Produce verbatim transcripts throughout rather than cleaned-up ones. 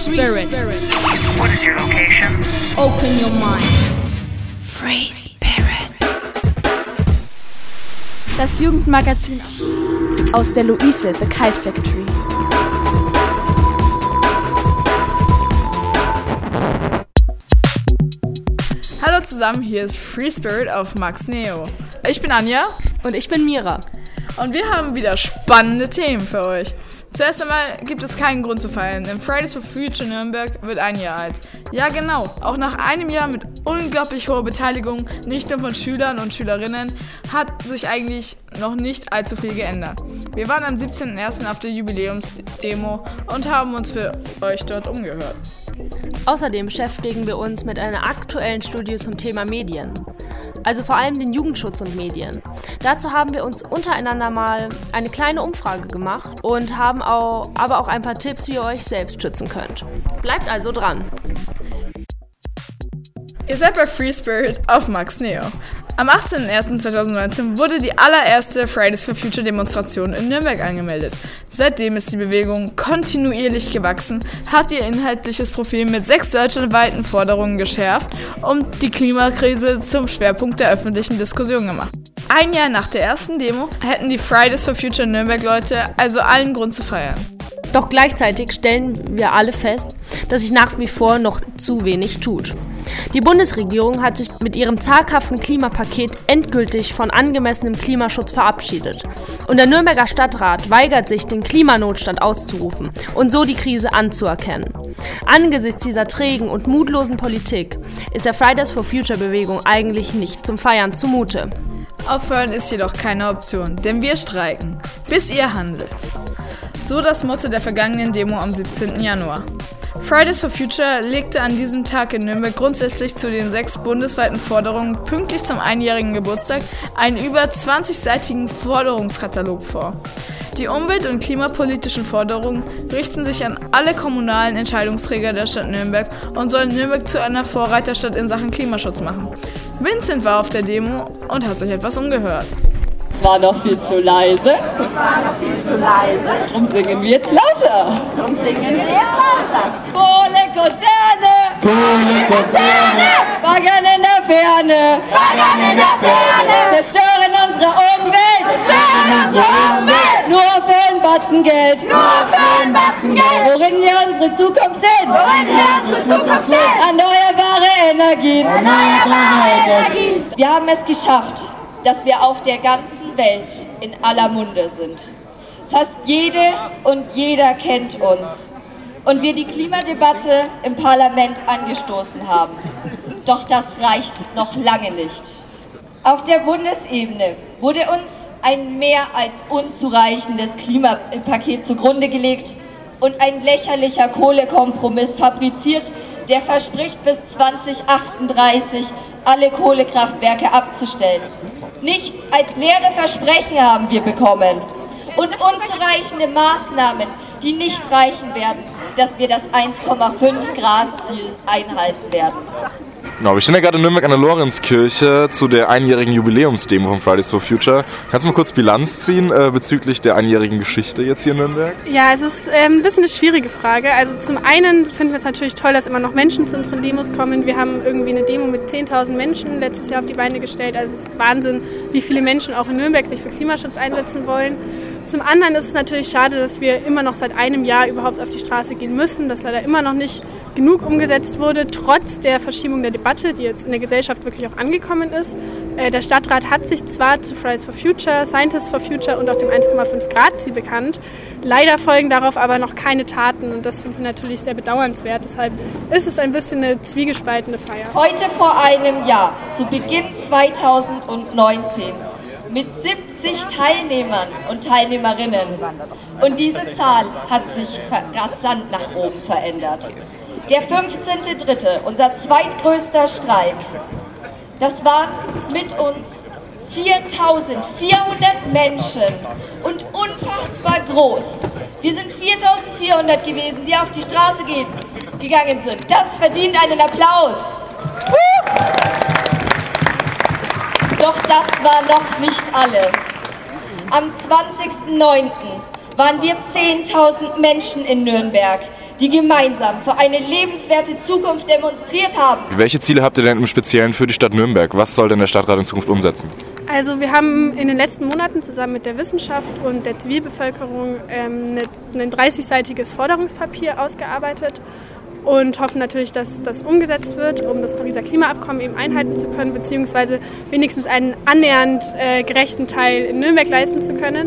Spirit. What is your location? Open your mind. Free Spirit. Das Jugendmagazin aus der Luise, The Kite Factory. Hallo zusammen, hier ist Free Spirit auf Max Neo. Ich bin Anja. Und ich bin Mira. Und wir haben wieder spannende Themen für euch. Zuerst einmal gibt es keinen Grund zu feiern, denn Fridays for Future Nürnberg wird ein Jahr alt. Ja genau, auch nach einem Jahr mit unglaublich hoher Beteiligung, nicht nur von Schülern und Schülerinnen, hat sich eigentlich noch nicht allzu viel geändert. Wir waren am siebzehnten ersten auf der Jubiläumsdemo und haben uns für euch dort umgehört. Außerdem beschäftigen wir uns mit einer aktuellen Studie zum Thema Medien. Also vor allem den Jugendschutz und Medien. Dazu haben wir uns untereinander mal eine kleine Umfrage gemacht und haben auch, aber auch ein paar Tipps, wie ihr euch selbst schützen könnt. Bleibt also dran. Ihr seid bei Free Spirit auf Max Neo. Am achtzehnten ersten zweitausendneunzehn wurde die allererste Fridays for Future Demonstration in Nürnberg angemeldet. Seitdem ist die Bewegung kontinuierlich gewachsen, hat ihr inhaltliches Profil mit sechs deutschlandweiten Forderungen geschärft und die Klimakrise zum Schwerpunkt der öffentlichen Diskussion gemacht. Ein Jahr nach der ersten Demo hätten die Fridays for Future Nürnberg-Leute also allen Grund zu feiern. Doch gleichzeitig stellen wir alle fest, dass sich nach wie vor noch zu wenig tut. Die Bundesregierung hat sich mit ihrem zaghaften Klimapaket endgültig von angemessenem Klimaschutz verabschiedet. Und der Nürnberger Stadtrat weigert sich, den Klimanotstand auszurufen und so die Krise anzuerkennen. Angesichts dieser trägen und mutlosen Politik ist der Fridays for Future Bewegung eigentlich nicht zum Feiern zumute. Aufhören ist jedoch keine Option, denn wir streiken, bis ihr handelt. So das Motto der vergangenen Demo am siebzehnten Januar. Fridays for Future legte an diesem Tag in Nürnberg grundsätzlich zu den sechs bundesweiten Forderungen pünktlich zum einjährigen Geburtstag einen über zwanzigseitigen Forderungskatalog vor. Die umwelt- und klimapolitischen Forderungen richten sich an alle kommunalen Entscheidungsträger der Stadt Nürnberg und sollen Nürnberg zu einer Vorreiterstadt in Sachen Klimaschutz machen. Vincent war auf der Demo und hat sich etwas umgehört. Es war noch viel zu leise. Es war noch viel zu leise. Drum singen wir jetzt lauter. Drum singen wir jetzt lauter. Kohlekonzerne! Kohlekonzerne! Baggern in der Ferne! Baggern in der Ferne! Zerstören unsere Umwelt! Zerstören unsere Umwelt! Nur für ein Batzen Geld! Nur für ein Batzen Geld! Worin wir unsere Zukunft sehen! Worin wir unsere Zukunft sehen! Erneuerbare Energien! Erneuerbare Energien! Wir haben es geschafft, dass wir auf der ganzen Welt in aller Munde sind. Fast jede und jeder kennt uns und wir die Klimadebatte im Parlament angestoßen haben. Doch das reicht noch lange nicht. Auf der Bundesebene wurde uns ein mehr als unzureichendes Klimapaket zugrunde gelegt und ein lächerlicher Kohlekompromiss fabriziert, der verspricht, bis zweitausendachtunddreißig alle Kohlekraftwerke abzustellen. Nichts als leere Versprechen haben wir bekommen und unzureichende Maßnahmen, die nicht reichen werden, dass wir das eins Komma fünf Grad Ziel einhalten werden. Genau, wir stehen ja gerade in Nürnberg an der Lorenzkirche zu der einjährigen Jubiläumsdemo von Fridays for Future. Kannst du mal kurz Bilanz ziehen äh, bezüglich der einjährigen Geschichte jetzt hier in Nürnberg? Ja, es ist äh, ein bisschen eine schwierige Frage. Also zum einen finden wir es natürlich toll, dass immer noch Menschen zu unseren Demos kommen. Wir haben irgendwie eine Demo mit zehntausend Menschen letztes Jahr auf die Beine gestellt. Also es ist Wahnsinn, wie viele Menschen auch in Nürnberg sich für Klimaschutz einsetzen wollen. Zum anderen ist es natürlich schade, dass wir immer noch seit einem Jahr überhaupt auf die Straße gehen müssen, dass leider immer noch nicht genug umgesetzt wurde, trotz der Verschiebung der Debatte, die jetzt in der Gesellschaft wirklich auch angekommen ist. Äh, der Stadtrat hat sich zwar zu Fridays for Future, Scientists for Future und auch dem eins Komma fünf Grad Ziel bekannt, leider folgen darauf aber noch keine Taten und das finde ich natürlich sehr bedauernswert. Deshalb ist es ein bisschen eine zwiegespaltene Feier. Heute vor einem Jahr, zu Beginn zweitausendneunzehn, mit siebzig Teilnehmern und Teilnehmerinnen. Und diese Zahl hat sich rasant nach oben verändert. Der fünfzehnte dritte, unser zweitgrößter Streik, das waren mit uns viertausendvierhundert Menschen und unfassbar groß. Wir sind viertausendvierhundert gewesen, die auf die Straße gehen, gegangen sind. Das verdient einen Applaus. Doch das war noch nicht alles. Am zwanzigsten neunten waren wir zehntausend Menschen in Nürnberg, die gemeinsam für eine lebenswerte Zukunft demonstriert haben. Welche Ziele habt ihr denn im Speziellen für die Stadt Nürnberg? Was soll denn der Stadtrat in Zukunft umsetzen? Also wir haben in den letzten Monaten zusammen mit der Wissenschaft und der Zivilbevölkerung ähm, ein dreißigseitiges Forderungspapier ausgearbeitet und hoffen natürlich, dass das umgesetzt wird, um das Pariser Klimaabkommen eben einhalten zu können, beziehungsweise wenigstens einen annähernd äh, gerechten Teil in Nürnberg leisten zu können.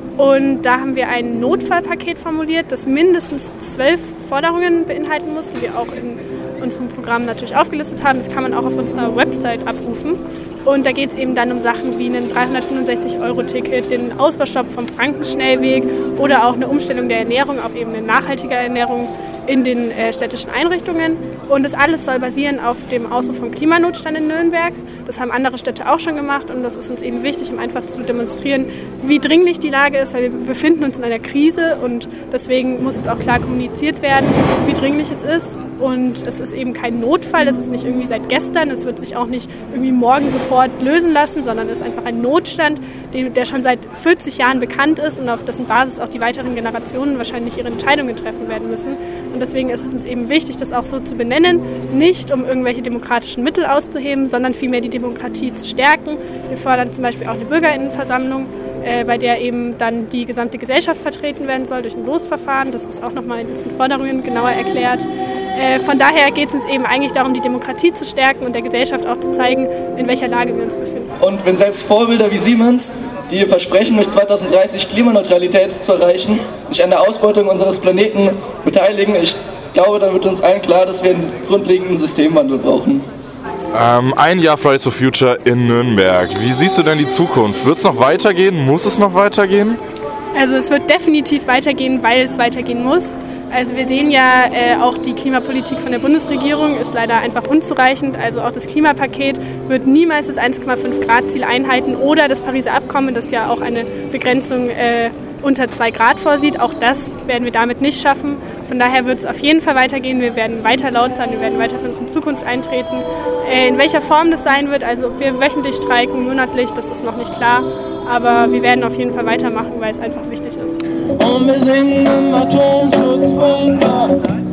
Und da haben wir ein Notfallpaket formuliert, das mindestens zwölf Forderungen beinhalten muss, die wir auch in unserem Programm natürlich aufgelistet haben. Das kann man auch auf unserer Website abrufen. Und da geht es eben dann um Sachen wie ein dreihundertfünfundsechzig Euro Ticket, den Ausbaustopp vom Frankenschnellweg oder auch eine Umstellung der Ernährung auf eben eine nachhaltige Ernährung in den äh, städtischen Einrichtungen. Und das alles soll basieren auf dem Ausruf vom Klimanotstand in Nürnberg. Das haben andere Städte auch schon gemacht und das ist uns eben wichtig, um einfach zu demonstrieren, wie dringlich die Lage ist, weil wir befinden uns in einer Krise und deswegen muss es auch klar kommuniziert werden, wie dringlich es ist. Und es ist eben kein Notfall, es ist nicht irgendwie seit gestern, es wird sich auch nicht irgendwie morgen sofort lösen lassen, sondern es ist einfach ein Notstand, der schon seit vierzig Jahren bekannt ist und auf dessen Basis auch die weiteren Generationen wahrscheinlich ihre Entscheidungen treffen werden müssen. Und deswegen ist es uns eben wichtig, das auch so zu benennen, nicht um irgendwelche demokratischen Mittel auszuheben, sondern vielmehr die Demokratie zu stärken. Wir fordern zum Beispiel auch eine Bürgerinnenversammlung, äh, bei der eben dann die gesamte Gesellschaft vertreten werden soll durch ein Losverfahren. Das ist auch nochmal in diesen Forderungen genauer erklärt. Äh, von daher geht es uns eben eigentlich darum, die Demokratie zu stärken und der Gesellschaft auch zu zeigen, in welcher Lage wir uns befinden. Und wenn selbst Vorbilder wie Siemens, die versprechen, bis zweitausenddreißig Klimaneutralität zu erreichen, sich an der Ausbeutung unseres Planeten beteiligen, ich glaube, dann wird uns allen klar, dass wir einen grundlegenden Systemwandel brauchen. Ähm, ein Jahr Fridays for Future in Nürnberg. Wie siehst du denn die Zukunft? Wird es noch weitergehen? Muss es noch weitergehen? Also es wird definitiv weitergehen, weil es weitergehen muss. Also wir sehen ja, äh, auch die Klimapolitik von der Bundesregierung ist leider einfach unzureichend. Also auch das Klimapaket wird niemals das eins Komma fünf Grad Ziel einhalten oder das Pariser Abkommen, das ja auch eine Begrenzung äh, unter zwei Grad vorsieht. Auch das werden wir damit nicht schaffen. Von daher wird es auf jeden Fall weitergehen. Wir werden weiter laut sein, wir werden weiter für unsere Zukunft eintreten. Äh, in welcher Form das sein wird, also ob wir wöchentlich streiken, monatlich, das ist noch nicht klar. Aber wir werden auf jeden Fall weitermachen, weil es einfach wichtig ist. Und wir singen Atomschutzbunker.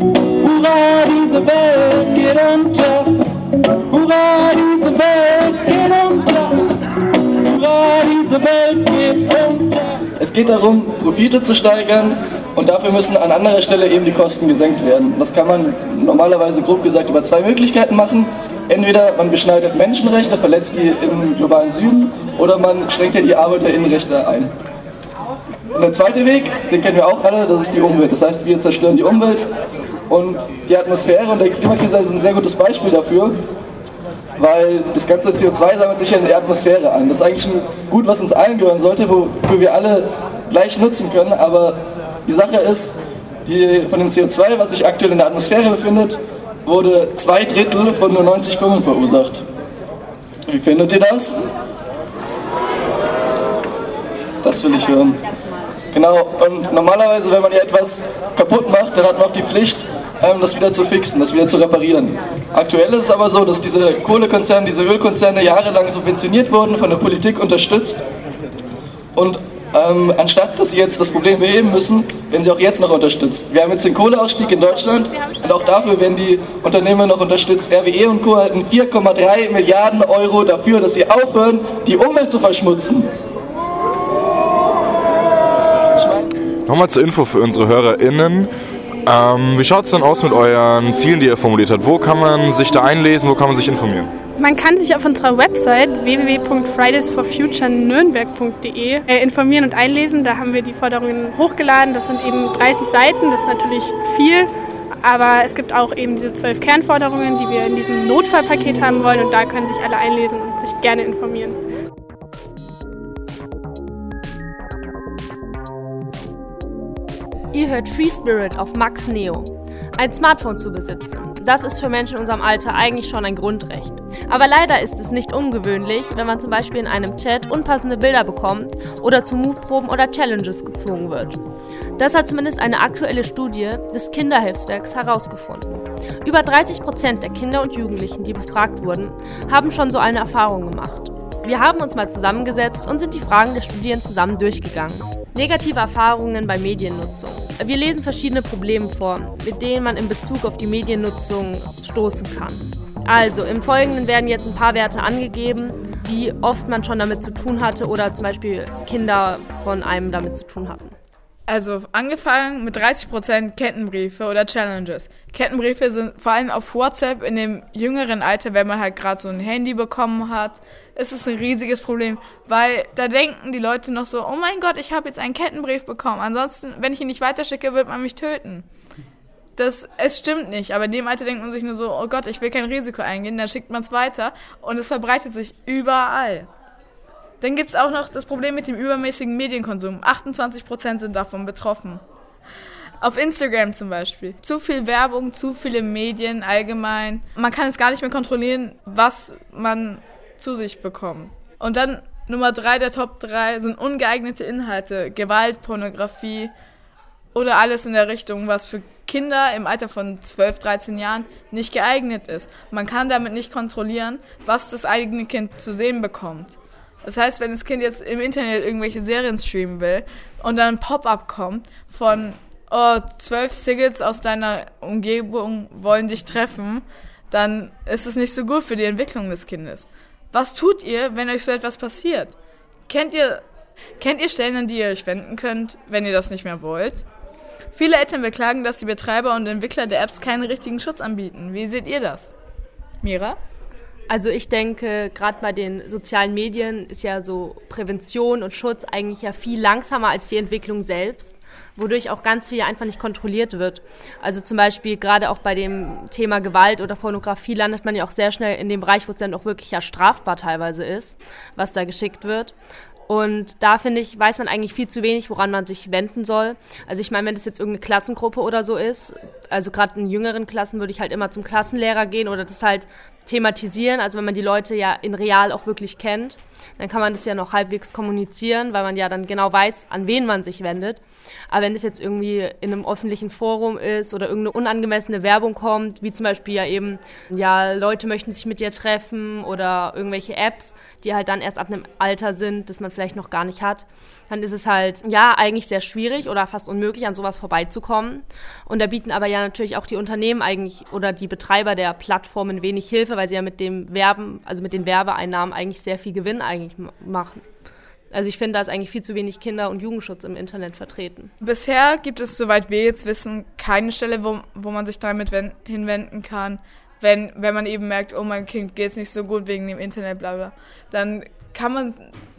Hurra, diese Welt geht unter. Hurra, diese Welt geht unter. Hurra, diese Welt geht unter. Es geht darum, Profite zu steigern und dafür müssen an anderer Stelle eben die Kosten gesenkt werden. Das kann man normalerweise grob gesagt über zwei Möglichkeiten machen. Entweder man beschneidet Menschenrechte, verletzt die im globalen Süden, oder man schränkt ja die ArbeiterInnenrechte ein. Und der zweite Weg, den kennen wir auch alle, das ist die Umwelt. Das heißt, wir zerstören die Umwelt und die Atmosphäre und der Klimakrise ist ein sehr gutes Beispiel dafür, weil das ganze C O zwei sammelt sich ja in der Atmosphäre an. Das ist eigentlich ein Gut, was uns allen gehören sollte, wofür wir alle gleich nutzen können, aber die Sache ist, die, von dem C O zwei, was sich aktuell in der Atmosphäre befindet, wurde zwei Drittel von nur neunzig Firmen verursacht. Wie findet ihr das? Das will ich hören. Genau, und normalerweise, wenn man ja etwas kaputt macht, dann hat man auch die Pflicht, das wieder zu fixen, das wieder zu reparieren. Aktuell ist es aber so, dass diese Kohlekonzerne, diese Ölkonzerne jahrelang subventioniert wurden, von der Politik unterstützt und Ähm, anstatt, dass sie jetzt das Problem beheben müssen, werden sie auch jetzt noch unterstützt. Wir haben jetzt den Kohleausstieg in Deutschland und auch dafür werden die Unternehmen noch unterstützt. R W E und Co. halten vier Komma drei Milliarden Euro dafür, dass sie aufhören, die Umwelt zu verschmutzen. Nochmal zur Info für unsere HörerInnen. Ähm, wie schaut es denn aus mit euren Zielen, die ihr formuliert habt? Wo kann man sich da einlesen, wo kann man sich informieren? Man kann sich auf unserer Website w w w punkt fridays for future nürnberg punkt d e äh, informieren und einlesen. Da haben wir die Forderungen hochgeladen. Das sind eben dreißig Seiten, das ist natürlich viel. Aber es gibt auch eben diese zwölf Kernforderungen, die wir in diesem Notfallpaket haben wollen. Und da können sich alle einlesen und sich gerne informieren. Ihr hört Free Spirit auf Max Neo. Ein Smartphone zu besitzen, das ist für Menschen in unserem Alter eigentlich schon ein Grundrecht. Aber leider ist es nicht ungewöhnlich, wenn man zum Beispiel in einem Chat unpassende Bilder bekommt oder zu Move-Proben oder Challenges gezwungen wird. Das hat zumindest eine aktuelle Studie des Kinderhilfswerks herausgefunden. Über dreißig Prozent der Kinder und Jugendlichen, die befragt wurden, haben schon so eine Erfahrung gemacht. Wir haben uns mal zusammengesetzt und sind die Fragen der Studien zusammen durchgegangen. Negative Erfahrungen bei Mediennutzung. Wir lesen verschiedene Probleme vor, mit denen man in Bezug auf die Mediennutzung stoßen kann. Also, im Folgenden werden jetzt ein paar Werte angegeben, wie oft man schon damit zu tun hatte oder zum Beispiel Kinder von einem damit zu tun hatten. Also angefangen mit dreißig Prozent Kettenbriefe oder Challenges. Kettenbriefe sind vor allem auf WhatsApp in dem jüngeren Alter, wenn man halt gerade so ein Handy bekommen hat, ist es ein riesiges Problem, weil da denken die Leute noch so, oh mein Gott, ich habe jetzt einen Kettenbrief bekommen, ansonsten, wenn ich ihn nicht weiterschicke, wird man mich töten. Das, es stimmt nicht, aber in dem Alter denkt man sich nur so, oh Gott, ich will kein Risiko eingehen, dann schickt man es weiter und es verbreitet sich überall. Dann gibt es auch noch das Problem mit dem übermäßigen Medienkonsum. achtundzwanzig Prozent sind davon betroffen. Auf Instagram zum Beispiel. Zu viel Werbung, zu viele Medien allgemein. Man kann es gar nicht mehr kontrollieren, was man zu sich bekommt. Und dann Nummer drei der Top drei sind ungeeignete Inhalte. Gewalt, Pornografie oder alles in der Richtung, was für Kinder im Alter von zwölf, dreizehn Jahren nicht geeignet ist. Man kann damit nicht kontrollieren, was das eigene Kind zu sehen bekommt. Das heißt, wenn das Kind jetzt im Internet irgendwelche Serien streamen will und dann ein Pop-up kommt von oh, zwölf Siggets aus deiner Umgebung wollen dich treffen, dann ist es nicht so gut für die Entwicklung des Kindes. Was tut ihr, wenn euch so etwas passiert? Kennt ihr, kennt ihr Stellen, an die ihr euch wenden könnt, wenn ihr das nicht mehr wollt? Viele Eltern beklagen, dass die Betreiber und Entwickler der Apps keinen richtigen Schutz anbieten. Wie seht ihr das? Mira? Also ich denke, gerade bei den sozialen Medien ist ja so Prävention und Schutz eigentlich ja viel langsamer als die Entwicklung selbst, wodurch auch ganz viel einfach nicht kontrolliert wird. Also zum Beispiel gerade auch bei dem Thema Gewalt oder Pornografie landet man ja auch sehr schnell in dem Bereich, wo es dann auch wirklich ja strafbar teilweise ist, was da geschickt wird. Und da, finde ich, weiß man eigentlich viel zu wenig, woran man sich wenden soll. Also ich meine, wenn das jetzt irgendeine Klassengruppe oder so ist, also gerade in jüngeren Klassen würde ich halt immer zum Klassenlehrer gehen oder das halt thematisieren. Also wenn man die Leute ja in real auch wirklich kennt, dann kann man das ja noch halbwegs kommunizieren, weil man ja dann genau weiß, an wen man sich wendet. Aber wenn das jetzt irgendwie in einem öffentlichen Forum ist oder irgendeine unangemessene Werbung kommt, wie zum Beispiel ja eben, ja, Leute möchten sich mit dir treffen oder irgendwelche Apps, die halt dann erst ab einem Alter sind, das man vielleicht noch gar nicht hat, dann ist es halt, ja, eigentlich sehr schwierig oder fast unmöglich, an sowas vorbeizukommen. Und da bieten aber ja natürlich auch die Unternehmen eigentlich oder die Betreiber der Plattformen wenig Hilfe, weil sie ja mit dem Werben, also mit den Werbeeinnahmen eigentlich sehr viel Gewinn eigentlich machen. Also ich finde, da ist eigentlich viel zu wenig Kinder- und Jugendschutz im Internet vertreten. Bisher gibt es, soweit wir jetzt wissen, keine Stelle, wo, wo man sich damit wen- hinwenden kann, wenn, wenn man eben merkt, oh, mein Kind geht es nicht so gut wegen dem Internet, bla bla. Dann kann man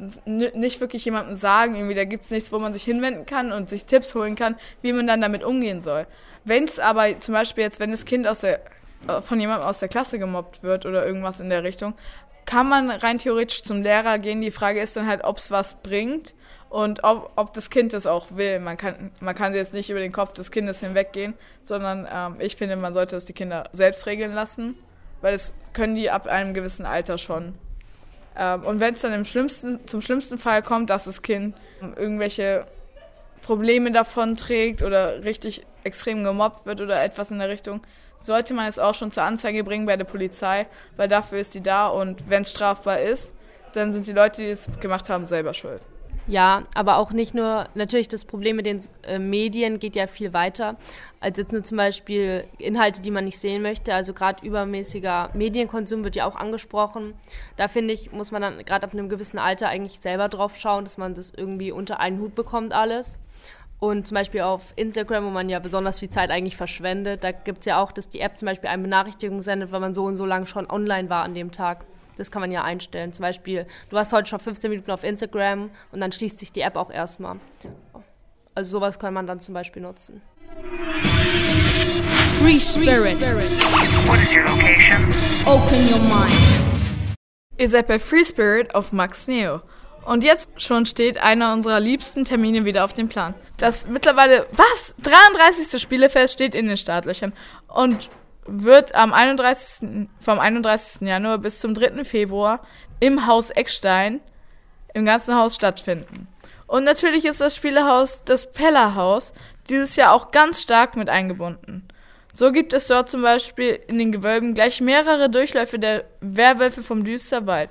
n- nicht wirklich jemandem sagen, irgendwie, da gibt es nichts, wo man sich hinwenden kann und sich Tipps holen kann, wie man dann damit umgehen soll. Wenn es aber zum Beispiel jetzt, wenn das Kind aus der, von jemandem aus der Klasse gemobbt wird oder irgendwas in der Richtung, kann man rein theoretisch zum Lehrer gehen. Die Frage ist dann halt, ob es was bringt und ob, ob das Kind das auch will. Man kann, man kann jetzt nicht über den Kopf des Kindes hinweggehen, sondern ähm, ich finde, man sollte es die Kinder selbst regeln lassen, weil das können die ab einem gewissen Alter schon. Ähm, und wenn es dann im schlimmsten, zum schlimmsten Fall kommt, dass das Kind irgendwelche Probleme davon trägt oder richtig extrem gemobbt wird oder etwas in der Richtung, sollte man es auch schon zur Anzeige bringen bei der Polizei, weil dafür ist sie da und wenn es strafbar ist, dann sind die Leute, die es gemacht haben, selber schuld. Ja, aber auch nicht nur, natürlich das Problem mit den äh, Medien geht ja viel weiter, als jetzt nur zum Beispiel Inhalte, die man nicht sehen möchte. Also gerade übermäßiger Medienkonsum wird ja auch angesprochen. Da finde ich, muss man dann gerade ab einem gewissen Alter eigentlich selber drauf schauen, dass man das irgendwie unter einen Hut bekommt alles. Und zum Beispiel auf Instagram, wo man ja besonders viel Zeit eigentlich verschwendet, da gibt es ja auch, dass die App zum Beispiel eine Benachrichtigung sendet, weil man so und so lange schon online war an dem Tag. Das kann man ja einstellen. Zum Beispiel, du warst heute schon fünfzehn Minuten auf Instagram und dann schließt sich die App auch erstmal. Also sowas kann man dann zum Beispiel nutzen. Free Spirit. What is your location? Open your mind. Ihr seid bei Free Spirit auf Max Neo. Und jetzt schon steht einer unserer liebsten Termine wieder auf dem Plan. Das mittlerweile, was? dreiunddreißigste Spielefest steht in den Startlöchern und wird am einunddreißigsten vom einunddreißigsten Januar bis zum dritten Februar im Haus Eckstein im ganzen Haus stattfinden. Und natürlich ist das Spielehaus, das Pellerhaus, dieses Jahr auch ganz stark mit eingebunden. So gibt es dort zum Beispiel in den Gewölben gleich mehrere Durchläufe der Werwölfe vom Düsterwald.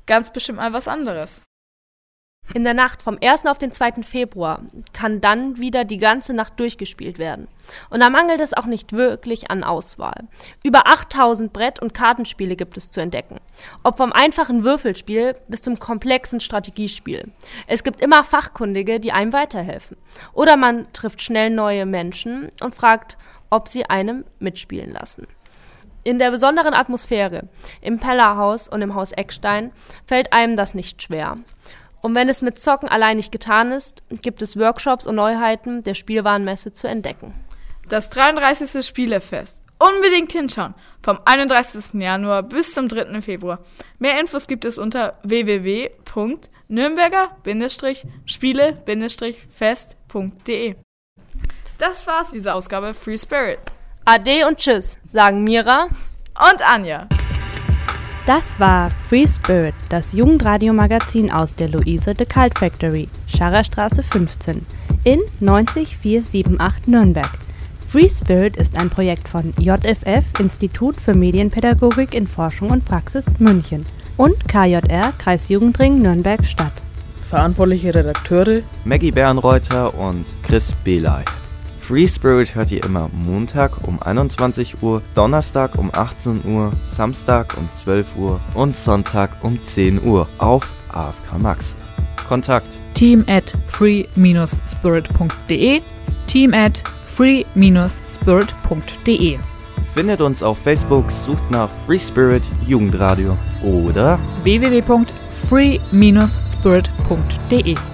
ganz bestimmt mal was anderes. In der Nacht vom ersten auf den zweiten Februar kann dann wieder die ganze Nacht durchgespielt werden. Und da mangelt es auch nicht wirklich an Auswahl. Über achttausend Brett- und Kartenspiele gibt es zu entdecken. Ob vom einfachen Würfelspiel bis zum komplexen Strategiespiel. Es gibt immer Fachkundige, die einem weiterhelfen. Oder man trifft schnell neue Menschen und fragt, ob sie einem mitspielen lassen. In der besonderen Atmosphäre, im Pellerhaus und im Haus Eckstein, fällt einem das nicht schwer. Und wenn es mit Zocken allein nicht getan ist, gibt es Workshops und Neuheiten der Spielwarenmesse zu entdecken. Das dreiunddreißigste Spielefest. Unbedingt hinschauen. Vom einunddreißigsten Januar bis zum dritten Februar. Mehr Infos gibt es unter w w w punkt nürnberger Spiele Fest punkt d e. Das war's, diese Ausgabe Free Spirit. Ade und Tschüss, sagen Mira und Anja. Das war Free Spirit, das Jugendradiomagazin aus der Luise de Cult Factory, Scharrerstraße fünfzehn, in neunzig vier sieben acht Nürnberg. Free Spirit ist ein Projekt von J F F, Institut für Medienpädagogik in Forschung und Praxis München, und K J R, Kreisjugendring Nürnberg Stadt. Verantwortliche Redakteure Maggie Bernreuther und Chris Belay. Free Spirit hört ihr immer Montag um einundzwanzig Uhr, Donnerstag um achtzehn Uhr, Samstag um zwölf Uhr und Sonntag um zehn Uhr auf A F K Max. Kontakt team at free spirit punkt d e team at free spirit punkt d e. Findet uns auf Facebook, sucht nach Free Spirit Jugendradio oder w w w punkt free spirit punkt d e.